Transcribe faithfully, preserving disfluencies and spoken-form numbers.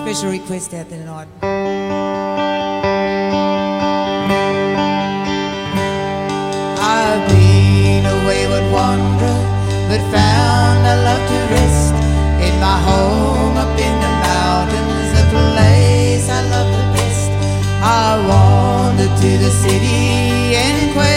special request out there tonight. I've been a wayward wanderer, but found I love to rest in my home up in the mountains, the place I love the best. I wandered to the city and inquired